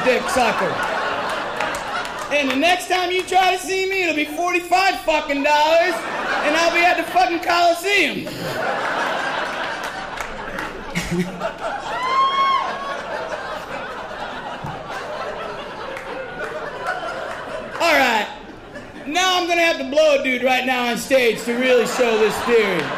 dick sucker. And the next time you try to see me, it'll be $45 fucking, and I'll be at the fucking Coliseum. All right. Now I'm gonna have to blow a dude right now on stage to really show this theory.